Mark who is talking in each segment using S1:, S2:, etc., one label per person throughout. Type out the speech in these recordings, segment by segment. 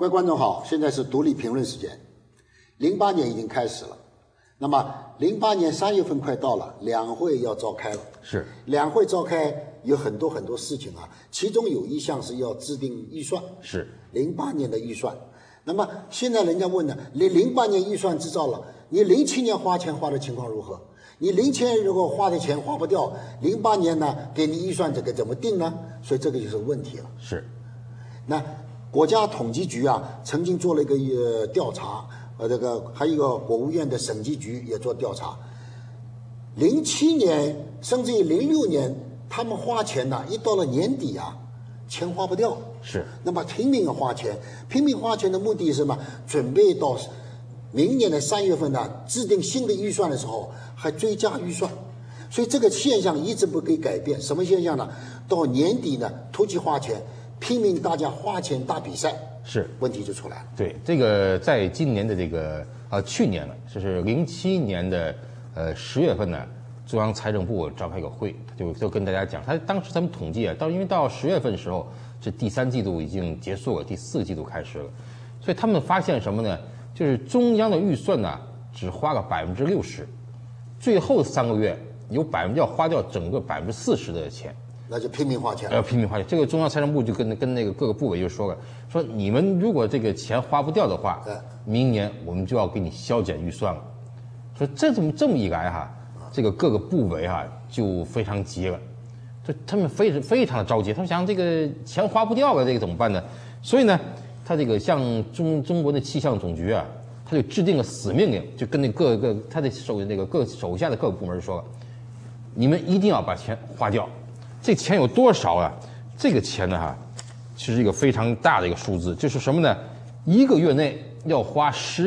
S1: 各位观众好，现在是独立评论时间。08年已经开始了，那么08年3月份快到了，两会要召开了。
S2: 是，
S1: 两会召开有很多事情啊，其中有一项是要制定预算，
S2: 是
S1: 08年的预算。那么现在人家问呢，你08年预算制造了，你07年花钱花的情况如何？你07年如果花的钱花不掉，08年呢给你预算这个怎么定呢？所以这个就是问题了。
S2: 是，
S1: 那国家统计局啊曾经做了一个调查，这个还有一个国务院的审计局也做调查。07年甚至于06年，他们花钱呢，一到了年底啊，钱花不掉。
S2: 是，
S1: 那么拼命的花钱，拼命花钱的目的是什么？准备到明年的3月份呢，制定新的预算的时候还追加预算，所以这个现象一直不给改变。什么现象呢？到年底呢，突击花钱，拼命大家花钱大比赛，
S2: 是
S1: 问题就出来了。
S2: 对，这个在今年的这个去年了，就是07年的10月份呢，中央财政部召开一个会，就跟大家讲，当时他们统计啊，因为到10月份的时候，是第3季度已经结束了，第4个季度开始了，所以他们发现什么呢？就是中央的预算呢，只花了60%，最后3个月要花掉整个40%的钱。
S1: 那就拼命花钱。
S2: 拼命花钱。这个中央财政部就跟那个各个部委就说了，说你们如果这个钱花不掉的话，明年我们就要给你削减预算了。说这么一来哈，这个各个部委哈就非常急了，就他们非常的着急，他们想这个钱花不掉了，这个怎么办呢？所以呢，他这个像中国的气象总局啊，他就制定了死命令，就跟那各个他的手下的各个部门就说了，你们一定要把钱花掉。这钱有多少啊？这个钱呢哈，是一个非常大的一个数字，就是什么呢？1个月内要花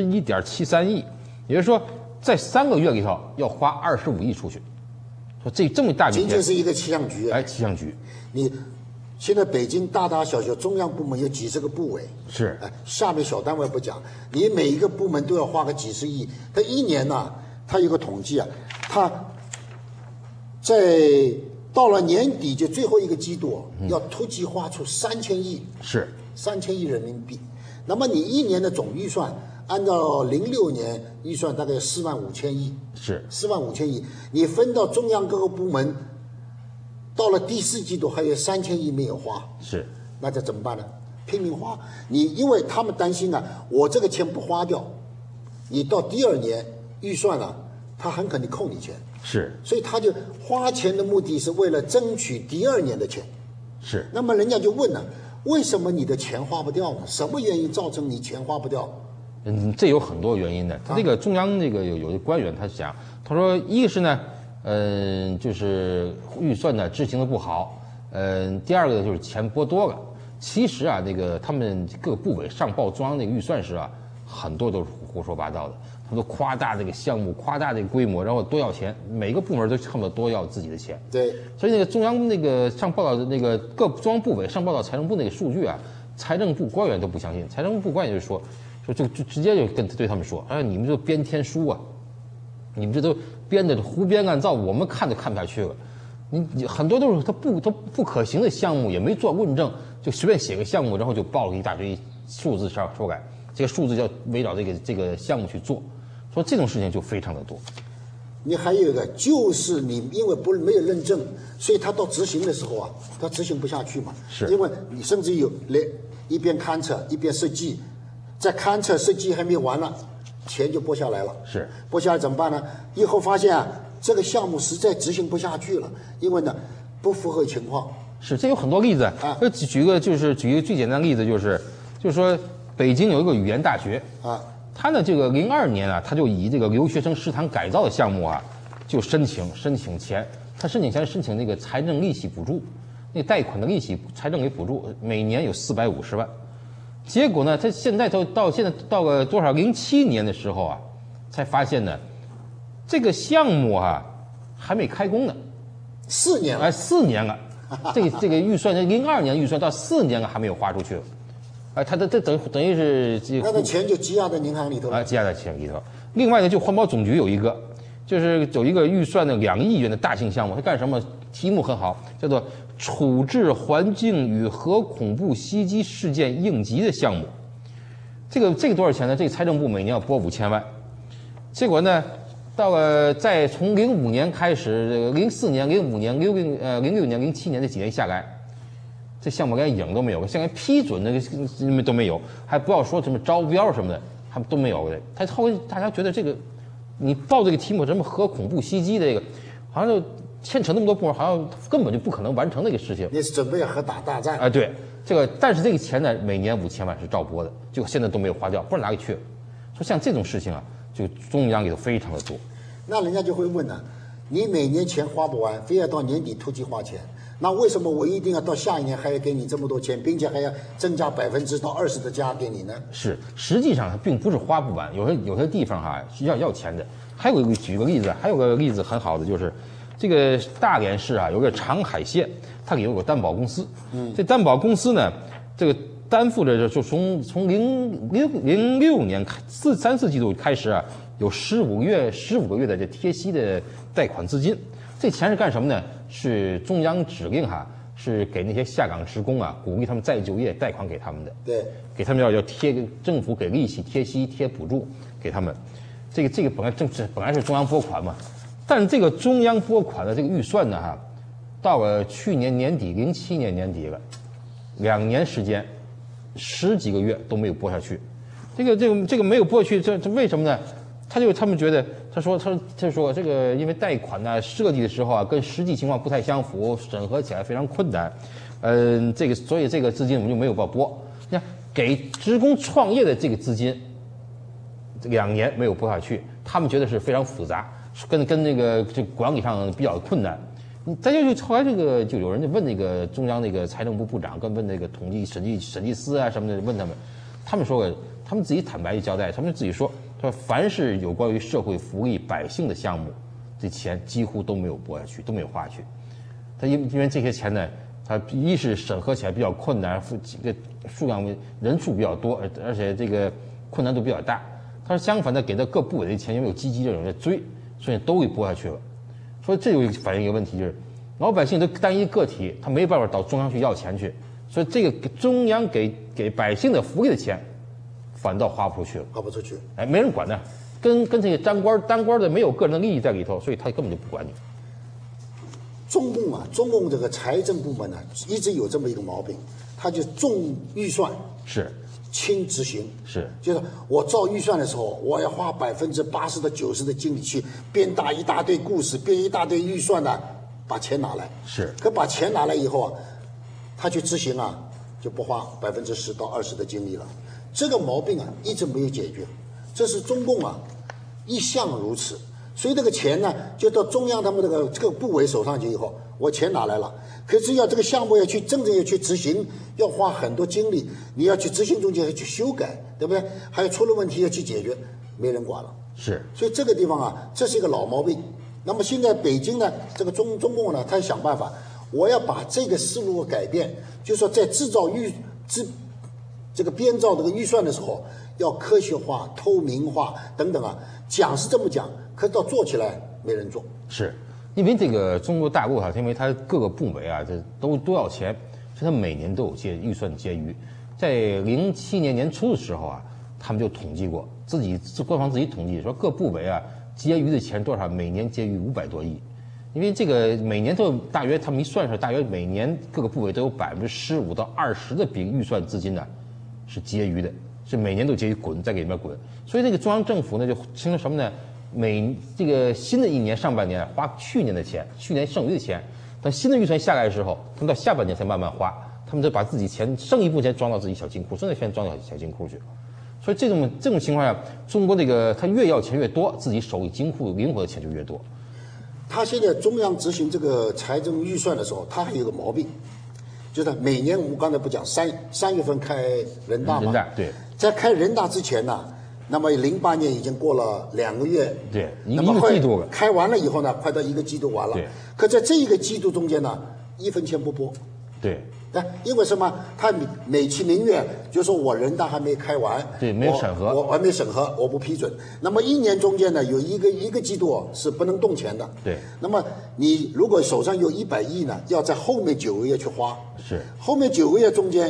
S2: 11.73亿，也就是说在3个月里头要花25亿出去。说这么大笔钱，
S1: 仅仅是一个气象局。
S2: 气象局，
S1: 你现在北京大大小小中央部门有几十个部委，
S2: 是，
S1: 下面小单位不讲，你每一个部门都要花个几十亿。他一年呢，他有个统计啊，他到了年底就最后一个季度，要突击花出3000亿，
S2: 是
S1: 3000亿人民币。那么你一年的总预算，按照06年预算大概45000亿，
S2: 是
S1: 45000亿，你分到中央各个部门，到了第4季度还有3000亿没有花，
S2: 是，
S1: 那这怎么办呢？拼命花。因为他们担心啊，我这个钱不花掉，你到第2年预算啊，他很可能扣你钱。
S2: 是，
S1: 所以他就花钱的目的是为了争取第2年的钱。
S2: 是。
S1: 那么人家就问了，为什么你的钱花不掉呢？什么原因造成你钱花不掉？
S2: 这有很多原因的。他这个中央这个有的官员他讲，他说一个是呢，就是预算呢执行的不好，第二个呢就是钱拨多了。其实啊，那个他们各个部委上报中央那个预算时啊，很多都是胡说八道的。他们都夸大这个项目，夸大这个规模，然后多要钱，每个部门都恨不得多要自己的钱。
S1: 对，
S2: 所以那个中央那个上报道的那个各中央部委上报到财政部那个数据啊，财政部官员都不相信。财政部官员就说就直接就对他们说，你们这编天书啊，你们这都编的胡编乱造，我们看都看不下去了。你很多都是他不可行的项目，也没做论证，就随便写个项目，然后就报了一大堆数字上出来，这个数字要围绕这个项目去做。说这种事情就非常的多。
S1: 你还有一个就是你因为没有认证，所以他到执行的时候啊，他执行不下去嘛。
S2: 是，
S1: 因为你甚至有一边勘测一边设计，在勘测设计还没完了，钱就拨下来了。
S2: 是，
S1: 拨下来怎么办呢？以后发现啊，这个项目实在执行不下去了，因为呢不符合情况。
S2: 是，这有很多例子啊。举一个最简单的例子，就是说北京有一个语言大学啊。他呢，这个02年啊，他就以这个留学生食堂改造的项目啊，就申请钱。他申请那个财政利息补助，那个贷款的利息财政给补助，每年有450万。结果呢，他现在到了多少？07年的时候啊，才发现呢，这个项目啊还没开工呢
S1: ，4年了
S2: ，4年了。这个预算，02年预算到4年了还没有花出去。他这等于是
S1: 那的钱就积压在银行里头了。
S2: 积压在钱里头。另外呢，就环保总局有一个预算的2亿元的大型项目，它干什么？题目很好，叫做处置环境与核恐怖袭击事件应急的项目。 这个多少钱呢？这个财政部每年要拨5000万，结果呢，到了在从05年开始，这个04年、05年、06年、07年这几年下来，这项目连影都没有，现在批准那个都没有，还不要说什么招标什么的，还都没有的。他后来大家觉得这个，你报这个题目什么核恐怖袭击这个，好像就牵扯那么多部门，好像根本就不可能完成那个事情。
S1: 你是准备核打大战
S2: 啊？对，这个但是这个钱呢，每年5000万是照拨的，结果现在都没有花掉，不知道哪里去了。说像这种事情啊，就中央里头非常的多。那
S1: 人家就会问呢，你每年钱花不完，非要到年底突击花钱，那为什么我一定要到下一年还要给你这么多钱，并且还要增加10%到20%的加给你呢？是，实际上它并不是花不完，有些地方是要钱的。还有举个例子，还有个例子很好的就是，这个大连市有个长海县，它里有个担保公司。这担保公司呢，这个担负着就从06年3、4季度开始有15个月的这贴息的贷款资金。这钱是干什么呢？是中央指令是给那些下岗职工鼓励他们再就业，贷款给他们的。对，给他们要贴政府给利息、贴息、贴补助给他们。这个本来是中央拨款嘛，但这个中央拨款的这个预算呢到了去年年底07年年底了，2年时间，10几个月都没有拨下去。这个没有拨下去，这为什么呢？他们觉得，他说这个因为贷款设计的时候跟实际情况不太相符，审核起来非常困难，所以这个资金我们就没有拨。你看，给职工创业的这个资金，2年没有拨下去，他们觉得是非常复杂，跟那个这管理上比较困难。大家后来就有人就问那个中央那个财政部部长，跟问那个统计审计司什么的，问他们说他们自己坦白交代，他们自己说凡是有关于社会福利百姓的项目，这钱几乎都没有拨下去，都没有花去。他因为这些钱呢，他一是审核起来比较困难，这个数量人数比较多，而且这个困难度比较大。他说相反的，给到各部委的钱，因为有积极的人在追，所以都给拨下去了。所以这就反映一个问题，就是老百姓都单一个体，他没办法到中央去要钱去，所以这个中央给百姓的福利的钱，反倒花不出去了，花不出去，没人管呢，跟这些当官的没有个人的利益在里头，所以他根本就不管你。中共这个财政部门呢，一直有这么一个毛病，他就重预算，是轻执行，是就是我造预算的时候，我要花80%到90%的精力去编搭一大堆故事，编一大堆预算把钱拿来，是，可把钱拿来以后他去执行就不花10%到20%的精力了。这个毛病一直没有解决，这是中共一向如此。所以这个钱呢，就到中央他们这个部委手上去以后，我钱拿来了，可是要这个项目真正要去执行，要花很多精力，你要去执行中间要去修改，对不对？还有出了问题要去解决，没人管了。是，所以这个地方这是一个老毛病。那么现在北京呢，这个中共呢，他想办法，我要把这个思路改变，就是说在这个编造这个预算的时候，要科学化、透明化等等讲是这么讲，可是到做起来没人做。是因为这个中国大陆因为它各个部委这都要钱，所以它每年都有预算结余。在07年年初的时候他们就统计过，官方自己统计说各部委结余的钱多少，每年结余500多亿。因为这个每年都大约他们一算出来，大约每年各个部委都有15%到20%的预算资金是结余的，是每年都结余在给里面滚。所以这个中央政府呢就形成什么呢？这个新的一年上半年花去年的钱，去年剩余的钱，等新的预算下来的时候，他们到下半年才慢慢花，他们就把自己剩一部分钱装到自己小金库，剩下钱装到小金库去。所以这种情况下，中国他越要钱越多，自己手里金库灵活的钱就越多。他现在中央执行这个财政预算的时候，他还有个毛病，就是每年我们刚才不讲3月份开人大吗？人大对，在开人大之前那么08年已经过了2个月，对，一个季度了。开完了以后快到1个季度完了。对。可在这一个季度中间1分钱不拨。对。因为什么？他美其名曰就是说我人大还没开完，对，没有审核，我还没审核，我不批准。那么1年中间呢，有一个季度是不能动钱的。对。那么你如果手上有100亿呢，要在后面9个月去花。是。后面9个月中间，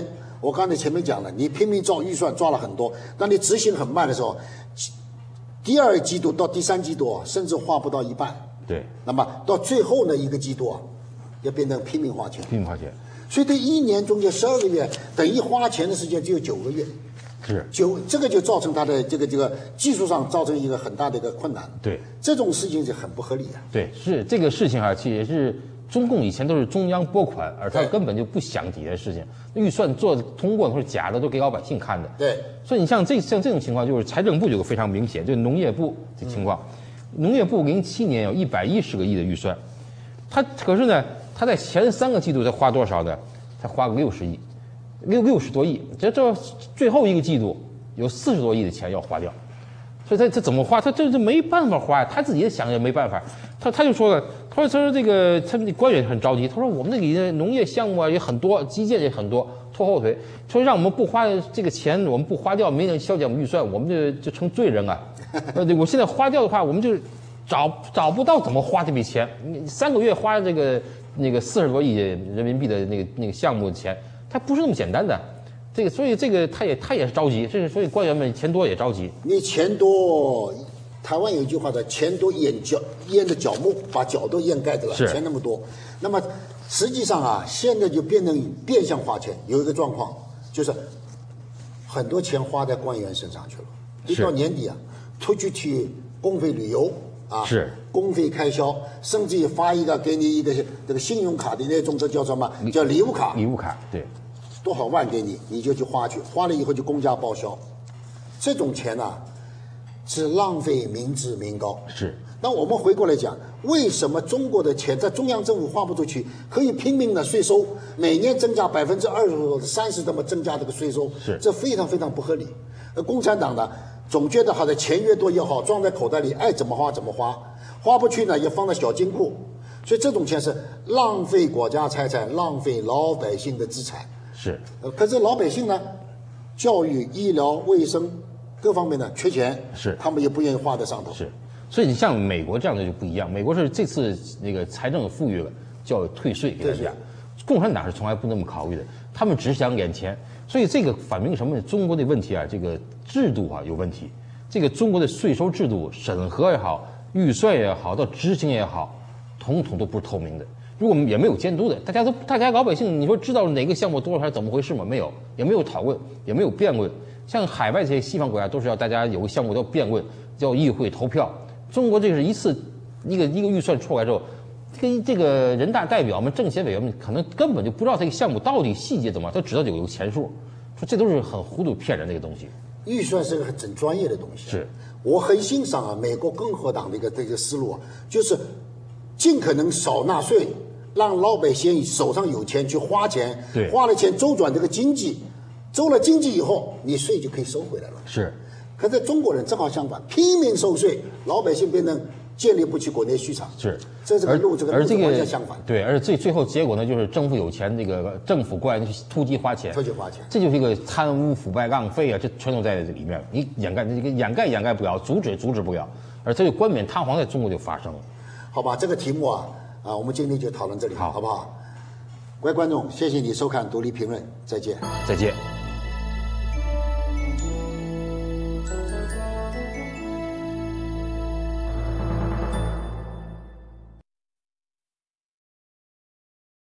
S1: 我刚才前面讲了，你拼命造预算抓了很多，当你执行很慢的时候，第二季度到第三季度啊，甚至花不到一半。
S2: 对。
S1: 那么到最后呢，一个季度啊，要变成拼命花钱。
S2: 拼命花钱。
S1: 所以这一年中间12个月，等于花钱的时间只有9个月。
S2: 是。
S1: 这个就造成它的这个技术上造成一个很大的一个困难。
S2: 对。
S1: 这种事情就很不合理啊。
S2: 对，是这个事情啊，其实也是中共以前都是中央拨款，而他根本就不想底下的事情，预算通过或者假的都给老百姓看的。
S1: 对。
S2: 所以你像这种情况，就是财政部有个非常明显，就是农业部的情况。农业部07年有110个亿的预算，可是呢，他在前3个季度才花多少呢？才花个60亿，60多亿。这最后一个季度有40多亿的钱要花掉，所以这怎么花？他这没办法花，他自己也想也没办法。他就说了，他说这个他们的官员很着急，他说我们那里的农业项目啊也很多，基建也很多，拖后腿，说让我们不花这个钱，我们不花掉，没人削减我们预算，我们就成罪人啊。我现在花掉的话，我们就找不到怎么花这笔钱。3个月花那个40多亿人民币的那个项目的钱，它不是那么简单的。所以他也是着急，所以官员们钱多也着急。
S1: 你钱多，台湾有一句话叫“钱多淹的脚木，把脚都淹盖的了”。钱那么多，那么实际上啊，现在就变成变相花钱。有一个状况就是很多钱花在官员身上去了，一到年底啊，出去去公费旅游啊，
S2: 是
S1: 公费开销，甚至于发一个给你一个这个信用卡的那种，这叫什么？叫礼物卡。
S2: 礼物卡，对。
S1: 多少万给你，你就去花去，花了以后就公家报销，这种钱呢、是浪费民脂民膏。
S2: 是。
S1: 那我们回过来讲，为什么中国的钱在中央政府花不出去，可以拼命的税收，每年增加20%、30%这么增加这个税收，
S2: 是
S1: 这非常非常不合理。共产党呢，总觉得好的钱越多越好，装在口袋里，爱怎么花怎么花，花不去呢也放在小金库，所以这种钱是浪费国家财产，浪费老百姓的资产。
S2: 是，
S1: 可是老百姓呢，教育、医疗、卫生各方面呢缺钱，
S2: 是
S1: 他们也不愿意花在上头。
S2: 是，所以你像美国这样的就不一样，美国是这次那个财政富裕了，就要退税给大家。共产党是从来不那么考虑的，他们只想眼前。所以这个反映什么呢？中国的问题啊，这个制度啊有问题。这个中国的税收制度、审核也好，预算也好，到执行也好，统统都不是透明的。如果也没有监督的，大家老百姓，你说知道哪个项目多少还是怎么回事吗？没有，也没有讨论，也没有辩论。像海外这些西方国家都是要大家有个项目要辩论，叫议会投票。中国这是一个预算出来之后，这个人大代表们、政协委员们可能根本就不知道这个项目到底细节怎么样，他知道有个钱数，说这都是很糊涂骗人的一个东西。
S1: 预算是个很专业的东西。
S2: 是，
S1: 我很欣赏啊，美国共和党的这个思路啊，就是尽可能少纳税。让老百姓手上有钱去花钱，
S2: 对，
S1: 花了钱周转这个经济，周了经济以后，你税就可以收回来了。
S2: 是，
S1: 可是中国人正好相反，拼命收税，老百姓变成建立不起国内需求。
S2: 是，
S1: 这个路完全相反。
S2: 对，而最后结果呢，就是政府有钱，这个政府官员突击花钱，这就是一个贪污腐败浪费啊，这全都在这里面。你掩盖不了，阻止不了，而这个冠冕堂皇在中国就发生了。
S1: 好吧，这个题目啊。我们今天就讨论这里，好不好？各位观众，谢谢你收看《独立评论》，再见。
S2: 再见。